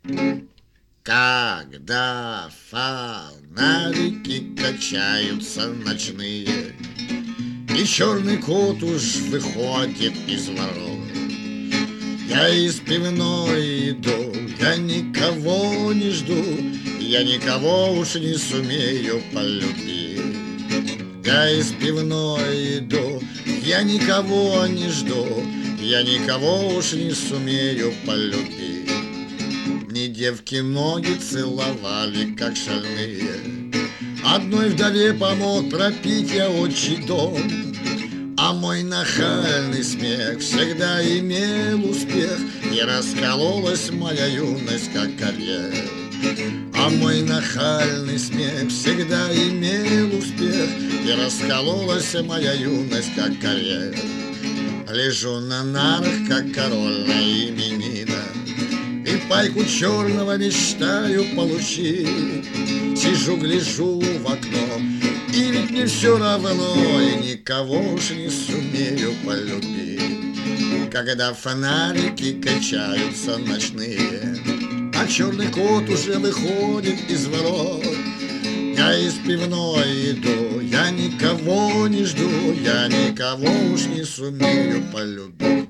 Когда фонарики качаются ночные, и черный кот уж выходит из ворот, я из пивной иду, я никого не жду, я никого уж не сумею полюбить. Я из пивной иду, я никого не жду, я никого уж не сумею полюбить. Мне девки ноги целовали, как шальные, одной вдове помог пропить я отчий дом. А мой нахальный смех всегда имел успех, и раскололась моя юность, как орех. А мой нахальный смех всегда имел успех, и раскололась моя юность, как орех. Лежу на нарах, как король на именинах, и пайку черного мечтаю получить. Сижу, гляжу в окно, и ведь мне все равно, и никого уж не сумею полюбить. Когда фонарики качаются ночные, а черный кот уже выходит из ворот, я из пивной иду, я никого не жду, я никого уж не сумею полюбить.